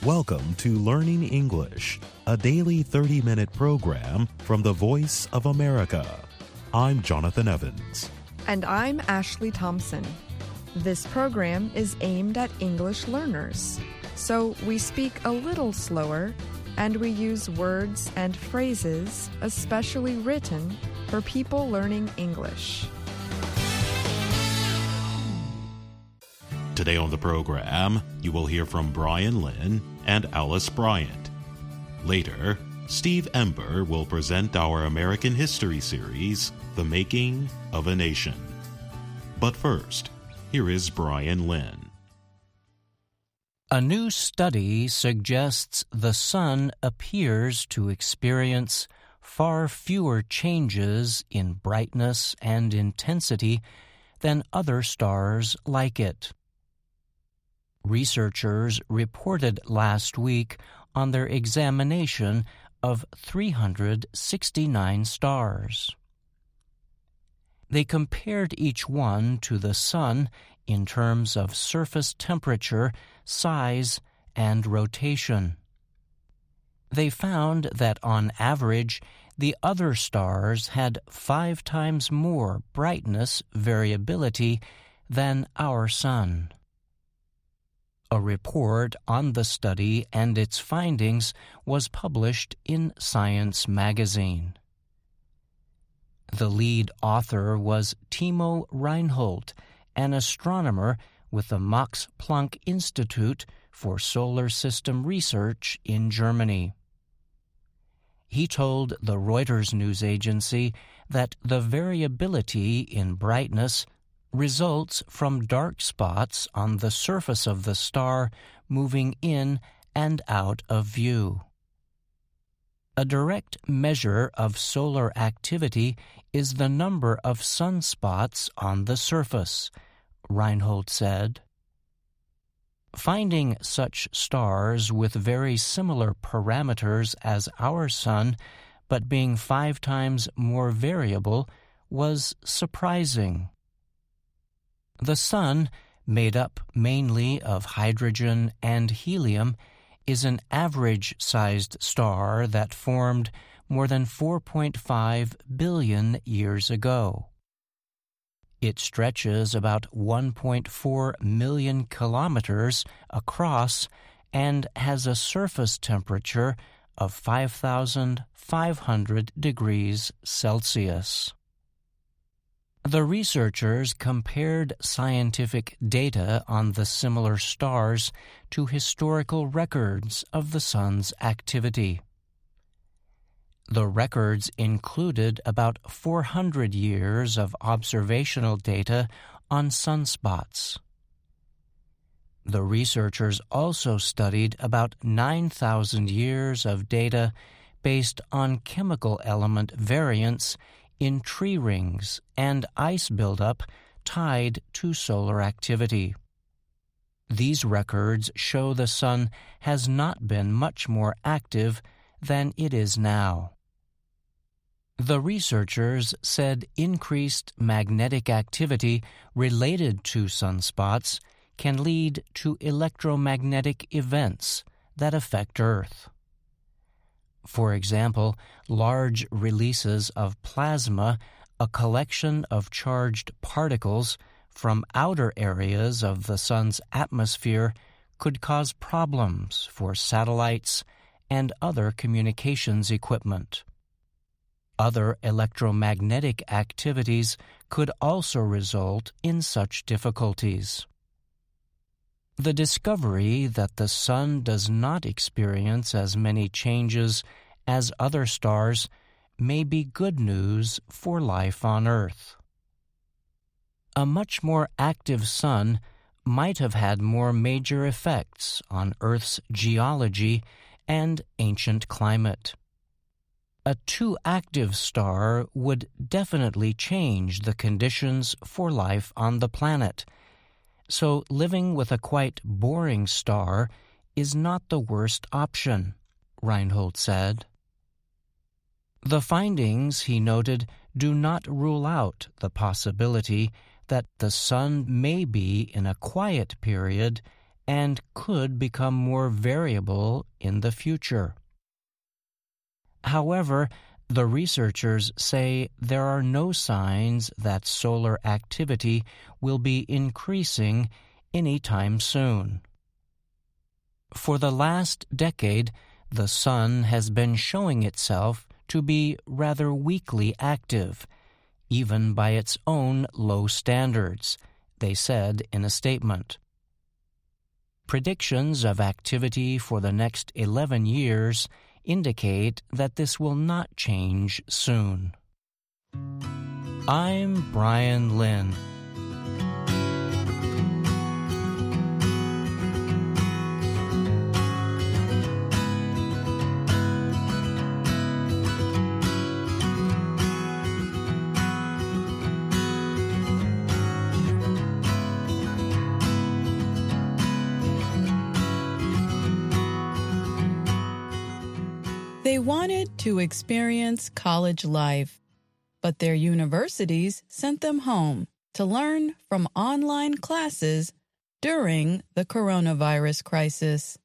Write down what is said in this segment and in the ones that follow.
Welcome to Learning English, a daily 30-minute program from the Voice of America. I'm Jonathan Evans. And I'm Ashley Thompson. This program is aimed at English learners, so we speak a little slower and we use words and phrases especially written for people learning English. Today on the program, you will hear from Brian Lynn and Alice Bryant. Later, Steve Ember will present our American history series, The Making of a Nation. But first, here is Brian Lynn. A new study suggests the Sun appears to experience far fewer changes in brightness and intensity than other stars like it. Researchers reported last week on their examination of 369 stars. They compared each one to the Sun in terms of surface temperature, size, and rotation. They found that on average, the other stars had 5 times more brightness variability than our Sun. A report on the study and its findings was published in Science magazine. The lead author was Timo Reinhold, an astronomer with the Max Planck Institute for Solar System Research in Germany. He told the Reuters news agency that the variability in brightness results from dark spots on the surface of the star moving in and out of view. A direct measure of solar activity is the number of sunspots on the surface, Reinhold said. Finding such stars with very similar parameters as our Sun, but being 5 times more variable, was surprising. The Sun, made up mainly of hydrogen and helium, is an average-sized star that formed more than 4.5 billion years ago. It stretches about 1.4 million kilometers across and has a surface temperature of 5,500 degrees Celsius. The researchers compared scientific data on the similar stars to historical records of the Sun's activity. The records included about 400 years of observational data on sunspots. The researchers also studied about 9,000 years of data based on chemical element variance in tree rings and ice buildup tied to solar activity. These records show the Sun has not been much more active than it is now. The researchers said increased magnetic activity related to sunspots can lead to electromagnetic events that affect Earth. For example, large releases of plasma, a collection of charged particles from outer areas of the Sun's atmosphere, could cause problems for satellites and other communications equipment. Other electromagnetic activities could also result in such difficulties. The discovery that the Sun does not experience as many changes as other stars may be good news for life on Earth. A much more active Sun might have had more major effects on Earth's geology and ancient climate. A too active star would definitely change the conditions for life on the planet, so living with a quite boring star is not the worst option, Reinhold said. The findings, he noted, do not rule out the possibility that the Sun may be in a quiet period and could become more variable in the future. However, the researchers say there are no signs that solar activity will be increasing anytime soon. For the last decade, the sun has been showing itself to be rather weakly active, even by its own low standards, they said in a statement. Predictions of activity for the next 11 years indicate that this will not change soon. I'm Brian Lynn. They wanted to experience college life, but their universities sent them home to learn from online classes during the coronavirus crisis.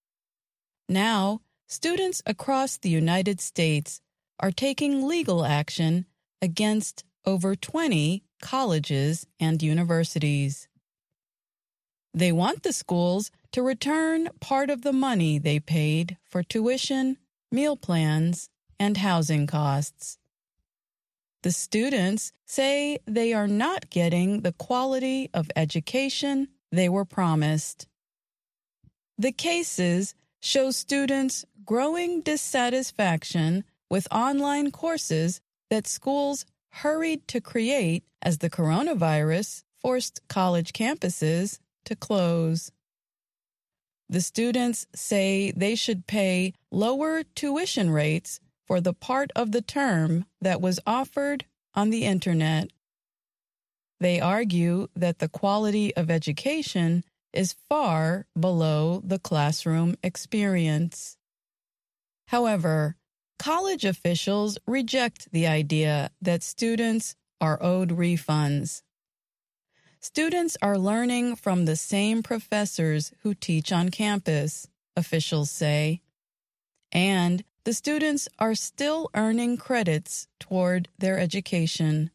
Now, students across the United States are taking legal action against over 20 colleges and universities. They want the schools to return part of the money they paid for tuition, meal plans, and housing costs. The students say they are not getting the quality of education they were promised. The cases show students' growing dissatisfaction with online courses that schools hurried to create as the coronavirus forced college campuses to close. The students say they should pay lower tuition rates for the part of the term that was offered on the Internet. They argue that the quality of education is far below the classroom experience. However, college officials reject the idea that students are owed refunds. Students are learning from the same professors who teach on campus, officials say, and the students are still earning credits toward their education.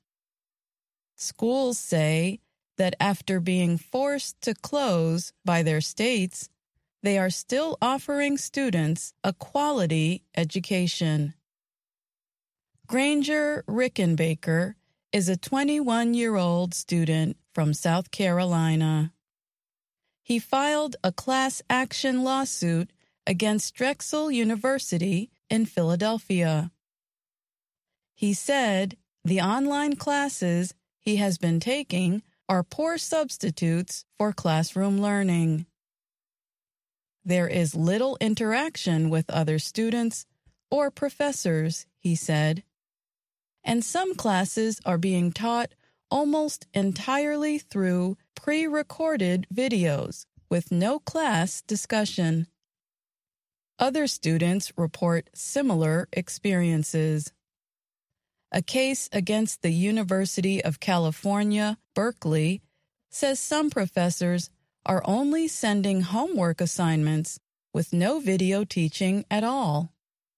Schools say that after being forced to close by their states, they are still offering students a quality education. Granger Rickenbacker is a 21-year-old student from South Carolina. He filed a class action lawsuit against Drexel University in Philadelphia. He said the online classes he has been taking are poor substitutes for classroom learning. There is little interaction with other students or professors, he said, and some classes are being taught almost entirely through pre-recorded videos with no class discussion. Other students report similar experiences. A case against the University of California, Berkeley, says some professors are only sending homework assignments with no video teaching at all.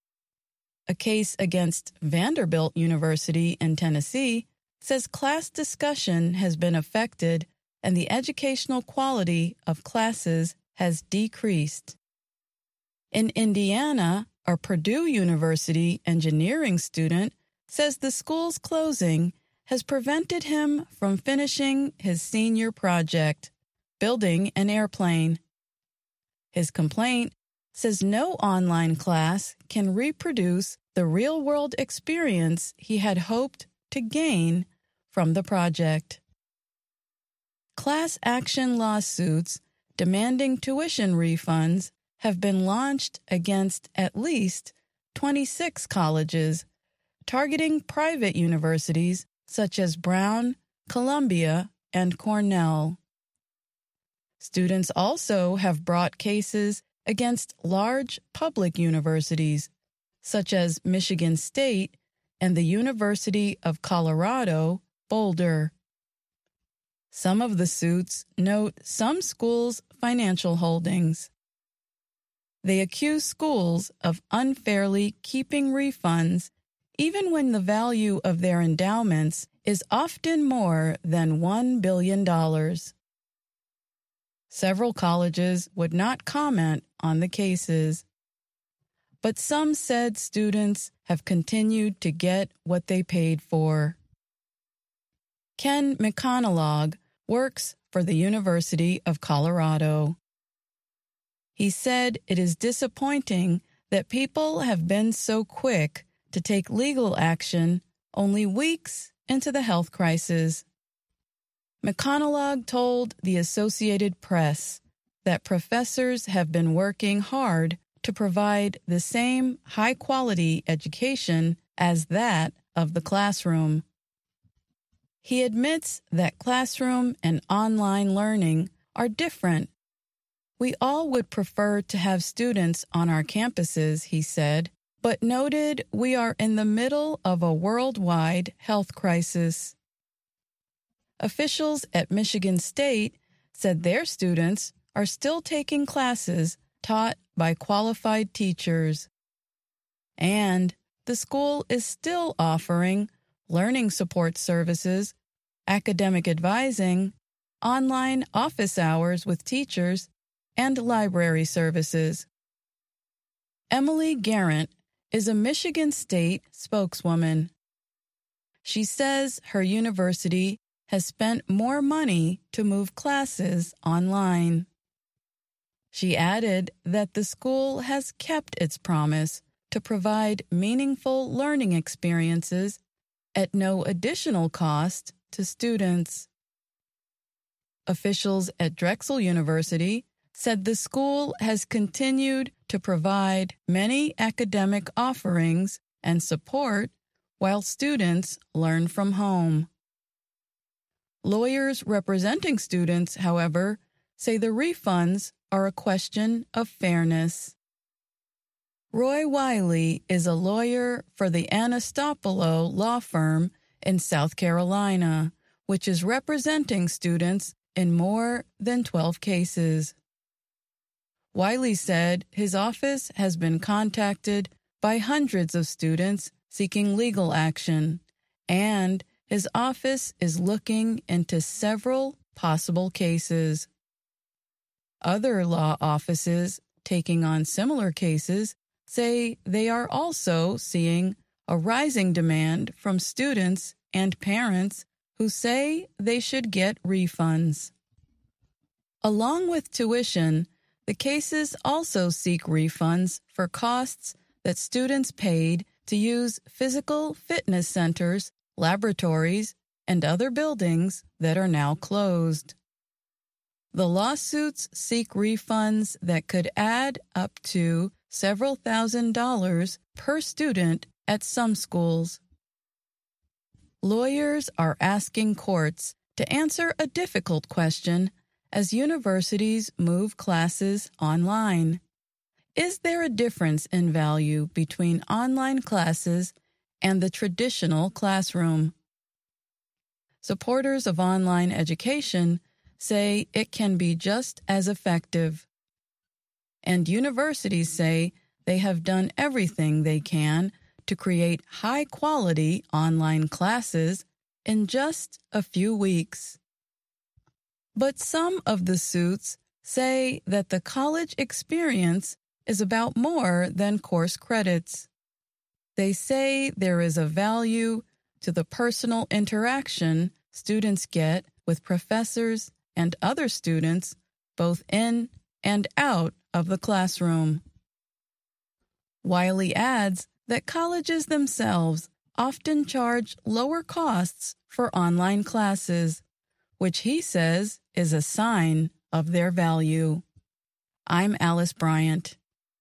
A case against Vanderbilt University in Tennessee says class discussion has been affected and the educational quality of classes has decreased. In Indiana, a Purdue University engineering student says the school's closing has prevented him from finishing his senior project, building an airplane. His complaint says no online class can reproduce the real-world experience he had hoped to gain from the project. Class action lawsuits demanding tuition refunds have been launched against at least 26 colleges, targeting private universities such as Brown, Columbia, and Cornell. Students also have brought cases against large public universities, such as Michigan State and the University of Colorado, Boulder. Some of the suits note some schools' financial holdings. They accuse schools of unfairly keeping refunds even when the value of their endowments is often more than $1 billion. Several colleges would not comment on the cases, but some said students have continued to get what they paid for. Ken McConaughey works for the University of Colorado. He said it is disappointing that people have been so quick to take legal action only weeks into the health crisis. McConaughey told the Associated Press that professors have been working hard to provide the same high-quality education as that of the classroom. He admits that classroom and online learning are different. We all would prefer to have students on our campuses, he said, but noted we are in the middle of a worldwide health crisis. Officials at Michigan State said their students are still taking classes taught by qualified teachers. And the school is still offering learning support services, academic advising, online office hours with teachers, and library services. Emily Garrett is a Michigan State spokeswoman. She says her university has spent more money to move classes online. She added that the school has kept its promise to provide meaningful learning experiences at no additional cost to students. Officials at Drexel University said the school has continued to provide many academic offerings and support while students learn from home. Lawyers representing students, however, say the refunds are a question of fairness. Roy Wiley is a lawyer for the Anastopolo law firm in South Carolina, which is representing students in more than 12 cases. Wiley said his office has been contacted by hundreds of students seeking legal action, and his office is looking into several possible cases. Other law offices taking on similar cases say they are also seeing a rising demand from students and parents who say they should get refunds. Along with tuition, the cases also seek refunds for costs that students paid to use physical fitness centers, laboratories, and other buildings that are now closed. The lawsuits seek refunds that could add up to several $1,000s per student at some schools. Lawyers are asking courts to answer a difficult question as universities move classes online. Is there a difference in value between online classes and the traditional classroom? Supporters of online education say it can be just as effective. And universities say they have done everything they can to create high-quality online classes in just a few weeks. But some of the suits say that the college experience is about more than course credits. They say there is a value to the personal interaction students get with professors and other students, both in and out of the classroom. Wiley adds that colleges themselves often charge lower costs for online classes, which he says is a sign of their value. I'm Alice Bryant.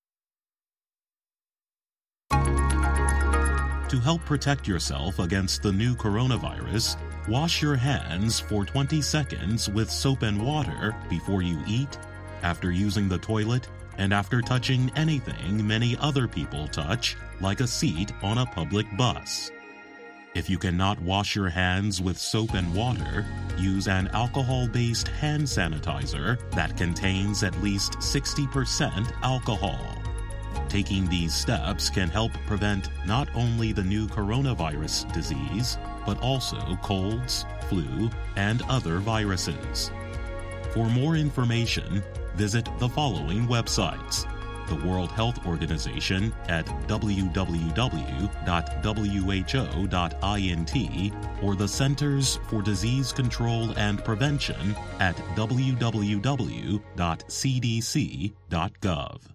To help protect yourself against the new coronavirus, wash your hands for 20 seconds with soap and water before you eat, after using the toilet, and after touching anything many other people touch, like a seat on a public bus. If you cannot wash your hands with soap and water, use an alcohol-based hand sanitizer that contains at least 60% alcohol. Taking these steps can help prevent not only the new coronavirus disease, but also colds, flu, and other viruses. For more information, visit the following websites: the World Health Organization at www.who.int, or the Centers for Disease Control and Prevention at www.cdc.gov.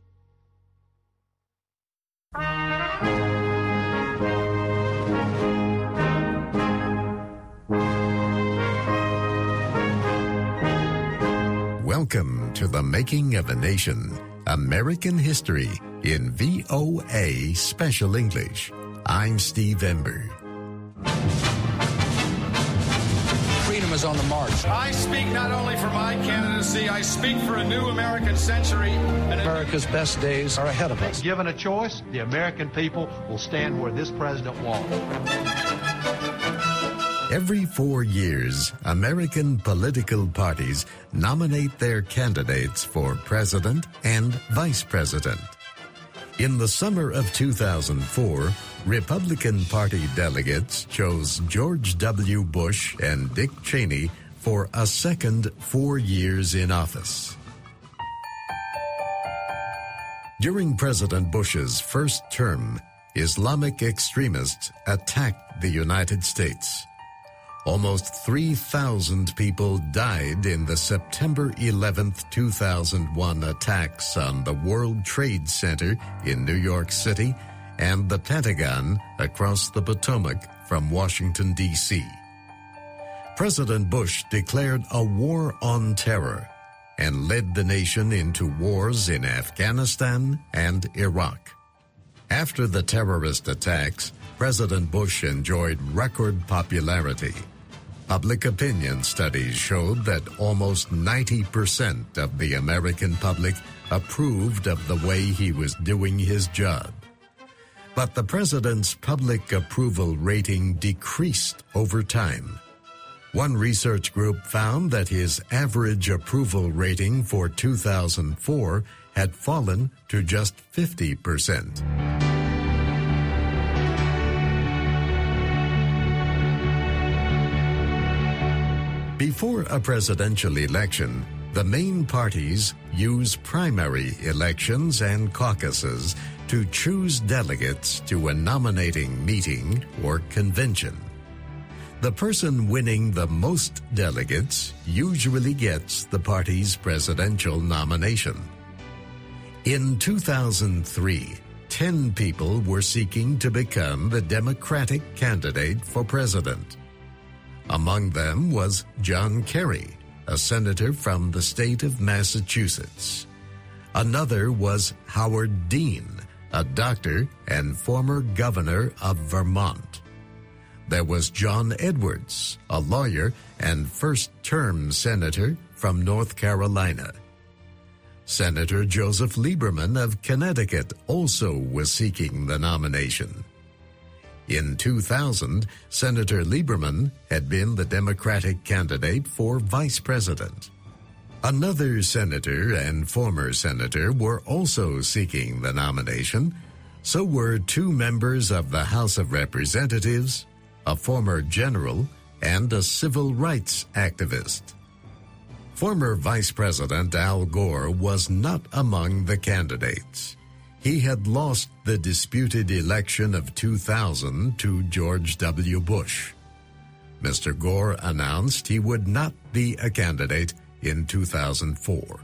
Welcome to The Making of a Nation, American History in VOA Special English. I'm Steve Ember. Freedom is on the march. I speak not only for my candidacy, I speak for a new American century. America's best days are ahead of us. Given a choice, the American people will stand where this president won't. Every 4 years, American political parties nominate their candidates for president and vice president. In the summer of 2004, Republican Party delegates chose George W. Bush and Dick Cheney for a second 4 years in office. During President Bush's first term, Islamic extremists attacked the United States. Almost 3,000 people died in the September 11, 2001 attacks on the World Trade Center in New York City and the Pentagon across the Potomac from Washington, D.C. President Bush declared a war on terror and led the nation into wars in Afghanistan and Iraq. After the terrorist attacks, President Bush enjoyed record popularity. Public opinion studies showed that almost 90% of the American public approved of the way he was doing his job. But the president's public approval rating decreased over time. One research group found that his average approval rating for 2004 had fallen to just 50%. Before a presidential election, the main parties use primary elections and caucuses to choose delegates to a nominating meeting or convention. The person winning the most delegates usually gets the party's presidential nomination. In 2003, 10 people were seeking to become the Democratic candidate for president. Among them was John Kerry, a senator from the state of Massachusetts. Another was Howard Dean, a doctor and former governor of Vermont. There was John Edwards, a lawyer and first-term senator from North Carolina. Senator Joseph Lieberman of Connecticut also was seeking the nomination. In 2000, Senator Lieberman had been the Democratic candidate for vice president. Another senator and former senator were also seeking the nomination. So were 2 members of the House of Representatives, a former general, and a civil rights activist. Former Vice President Al Gore was not among the candidates. He had lost the disputed election of 2000 to George W. Bush. Mr. Gore announced he would not be a candidate in 2004.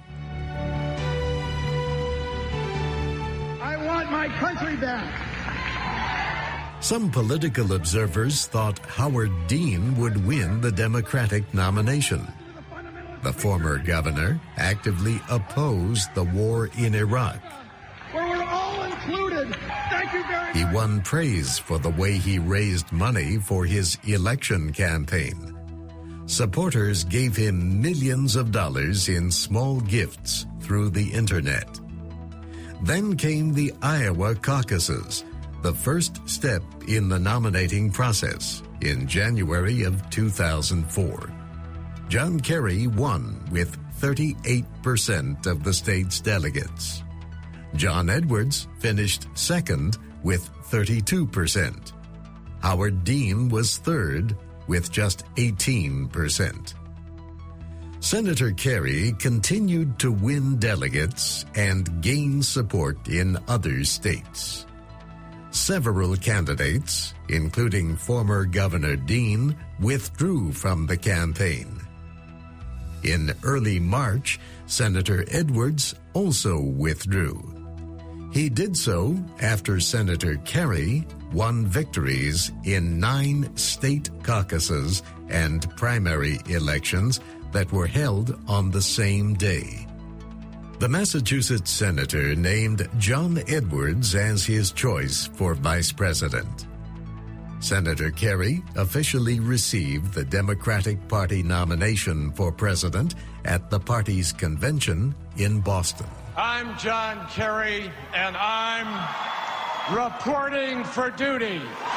I want my country back. Some political observers thought Howard Dean would win the Democratic nomination. The former governor actively opposed the war in Iraq. Where we're all included. Thank you very much. He won praise for the way he raised money for his election campaign. Supporters gave him millions of dollars in small gifts through the internet. Then came the Iowa caucuses, the first step in the nominating process. in January of 2004. John Kerry won with 38% of the state's delegates. John Edwards finished second with 32%. Howard Dean was third with just 18%. Senator Kerry continued to win delegates and gain support in other states. Several candidates, including former Governor Dean, withdrew from the campaign. In early March, Senator Edwards also withdrew. He did so after Senator Kerry won victories in 9 state caucuses and primary elections that were held on the same day. The Massachusetts senator named John Edwards as his choice for vice president. Senator Kerry officially received the Democratic Party nomination for president at the party's convention in Boston. I'm John Kerry, and I'm reporting for duty.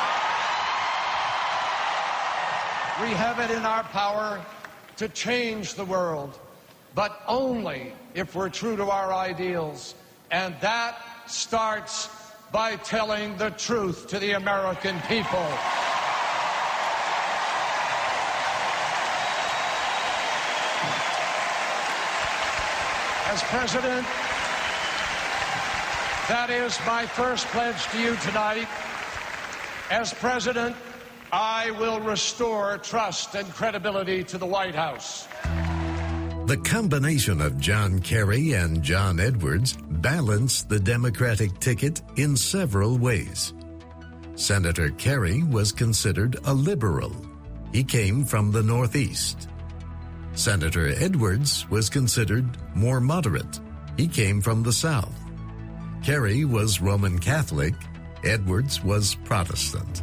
We have it in our power to change the world, but only if we're true to our ideals. And that starts by telling the truth to the American people. As president, that is my first pledge to you tonight. As president, I will restore trust and credibility to the White House. The combination of John Kerry and John Edwards balanced the Democratic ticket in several ways. Senator Kerry was considered a liberal. He came from the Northeast. Senator Edwards was considered more moderate. He came from the South. Kerry was Roman Catholic. Edwards was Protestant.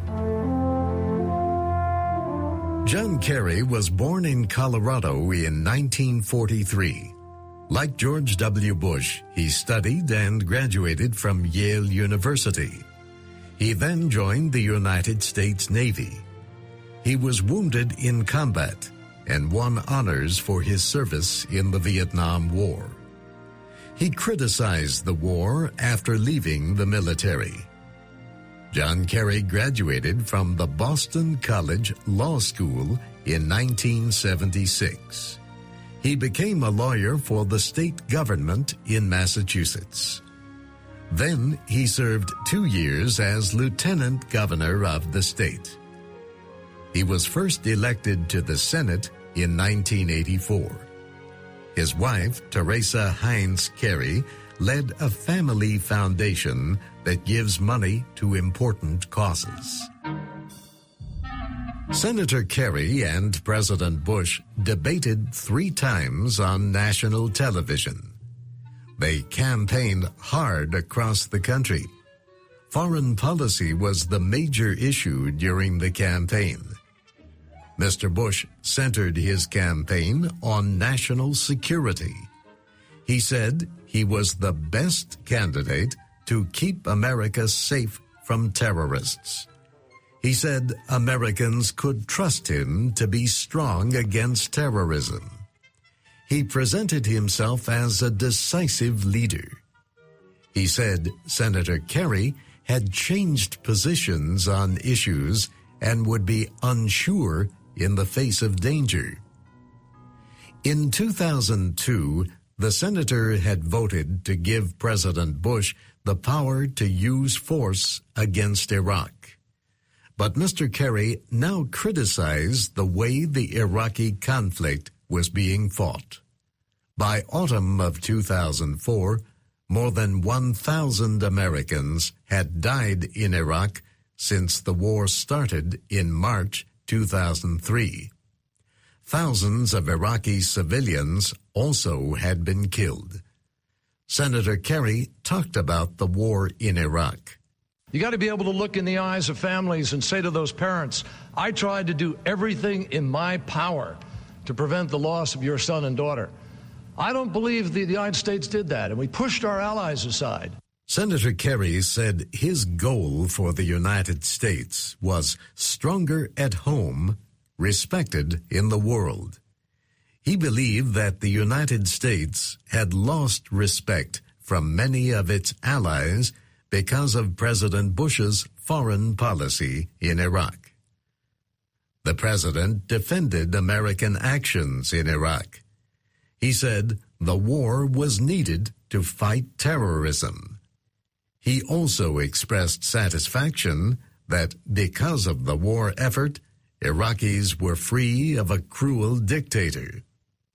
John Kerry was born in Colorado in 1943. Like George W. Bush, he studied and graduated from Yale University. He then joined the United States Navy. He was wounded in combat and won honors for his service in the Vietnam War. He criticized the war after leaving the military. John Kerry graduated from the Boston College Law School in 1976. He became a lawyer for the state government in Massachusetts. Then he served 2 years as lieutenant governor of the state. He was first elected to the Senate in 1984. His wife, Teresa Heinz Kerry, led a family foundation that gives money to important causes. Senator Kerry and President Bush debated 3 times on national television. They campaigned hard across the country. Foreign policy was the major issue during the campaign. Mr. Bush centered his campaign on national security. He said he was the best candidate to keep America safe from terrorists. He said Americans could trust him to be strong against terrorism. He presented himself as a decisive leader. He said Senator Kerry had changed positions on issues and would be unsure in the face of danger. In 2002, the senator had voted to give President Bush the power to use force against Iraq. But Mr. Kerry now criticized the way the Iraqi conflict was being fought. By autumn of 2004, more than 1,000 Americans had died in Iraq since the war started in March 2003. Thousands of Iraqi civilians also had been killed. Senator Kerry talked about the war in Iraq. You got to be able to look in the eyes of families and say to those parents, I tried to do everything in my power to prevent the loss of your son and daughter. I don't believe the United States did that, and we pushed our allies aside. Senator Kerry said his goal for the United States was stronger at home, respected in the world. He believed that the United States had lost respect from many of its allies because of President Bush's foreign policy in Iraq. The president defended American actions in Iraq. He said the war was needed to fight terrorism. He also expressed satisfaction that because of the war effort, Iraqis were free of a cruel dictator.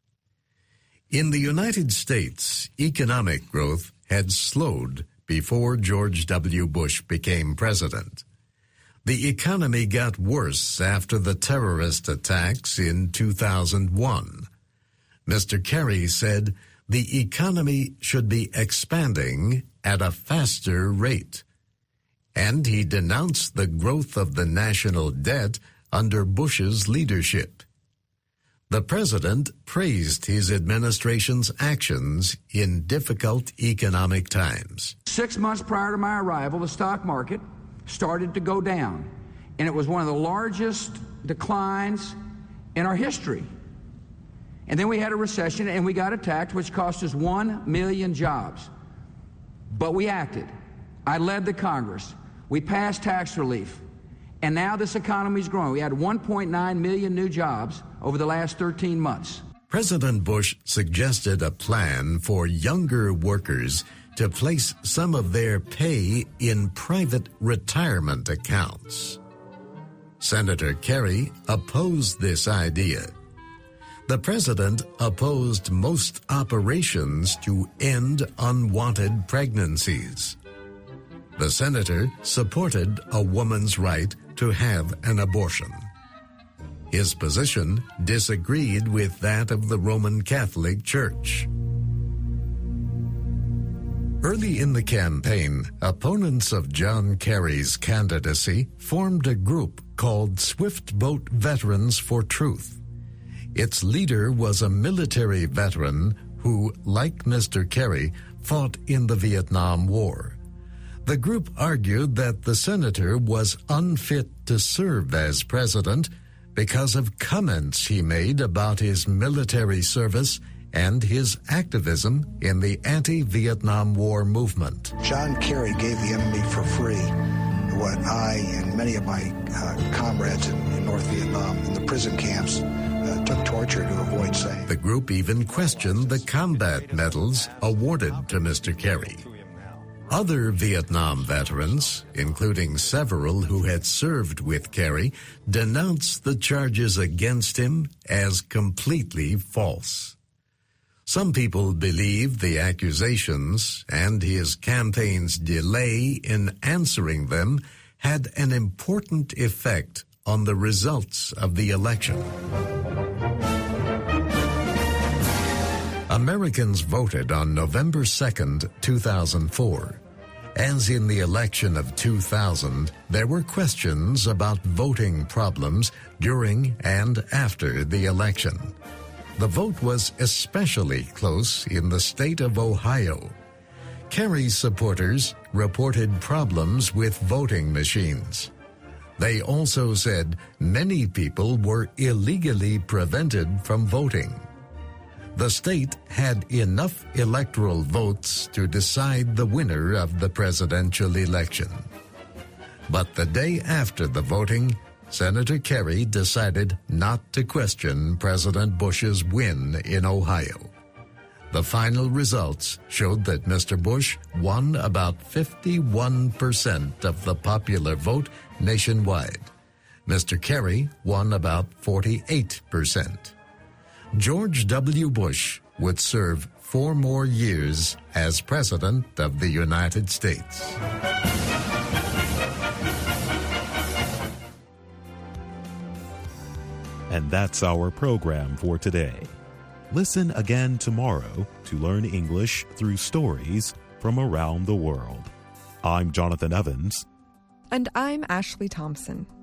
In the United States, economic growth had slowed before George W. Bush became president. The economy got worse after the terrorist attacks in 2001. Mr. Kerry said the economy should be expanding at a faster rate, and he denounced the growth of the national debt under Bush's leadership. The president praised his administration's actions in difficult economic times. 6 months prior to my arrival, the stock market started to go down, and it was one of the largest declines in our history. And then we had a recession, and we got attacked, which cost us 1 million jobs. But we acted. I led the Congress. We passed tax relief. And now this economy's growing. We had 1.9 million new jobs over the last 13 months. President Bush suggested a plan for younger workers to place some of their pay in private retirement accounts. Senator Kerry opposed this idea. The president opposed most operations to end unwanted pregnancies. The senator supported a woman's right to have an abortion. His position disagreed with that of the Roman Catholic Church. Early in the campaign, opponents of John Kerry's candidacy formed a group called Swift Boat Veterans for Truth. Its leader was a military veteran who, like Mr. Kerry, fought in the Vietnam War. The group argued that the senator was unfit to serve as president because of comments he made about his military service and his activism in the anti-Vietnam War movement. John Kerry gave the enemy for free what I and many of my comrades in North Vietnam in the prison camps took torture to avoid saying. The group even questioned the combat medals awarded to Mr. Kerry. Other Vietnam veterans, including several who had served with Kerry, denounced the charges against him as completely false. Some people believe the accusations and his campaign's delay in answering them had an important effect on the results of the election. Americans voted on November 2nd, 2004. As in the election of 2000, there were questions about voting problems during and after the election. The vote was especially close in the state of Ohio. Kerry's supporters reported problems with voting machines. They also said many people were illegally prevented from voting. The state had enough electoral votes to decide the winner of the presidential election. But the day after the voting, Senator Kerry decided not to question President Bush's win in Ohio. The final results showed that Mr. Bush won about 51% of the popular vote nationwide. Mr. Kerry won about 48%. George W. Bush would serve 4 more years as President of the United States. And that's our program for today. Listen again tomorrow to learn English through stories from around the world. I'm Jonathan Evans. And I'm Ashley Thompson.